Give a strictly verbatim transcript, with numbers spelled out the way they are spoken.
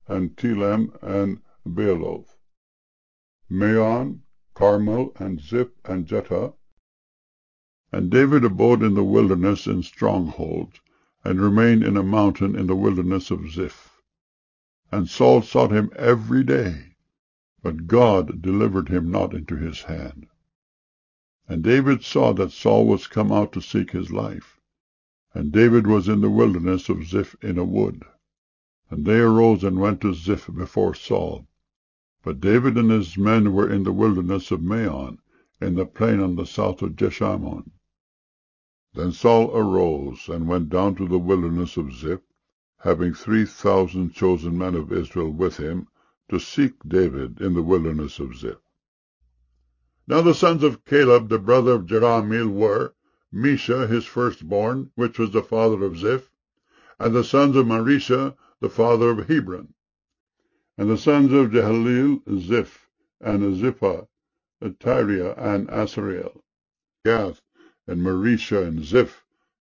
and Telem, and Bealoth, Maon, Carmel, and Ziph, and Jetah. And David abode in the wilderness in strongholds, and remained in a mountain in the wilderness of Ziph. And Saul sought him every day, but God delivered him not into his hand. And David saw that Saul was come out to seek his life. And David was in the wilderness of Ziph in a wood. And they arose and went to Ziph before Saul. But David and his men were in the wilderness of Maon, in the plain on the south of Jeshimon. Then Saul arose, and went down to the wilderness of Ziph, having three thousand chosen men of Israel with him, to seek David in the wilderness of Ziph. Now the sons of Caleb the brother of Jerahmeel were, Mesha his firstborn, which was the father of Ziph, and the sons of Marisha the father of Hebron. And the sons of Jehaleel, Ziph, and Ziphah, Tyriah, and Asareel, Gath, and Marisha, and Ziph,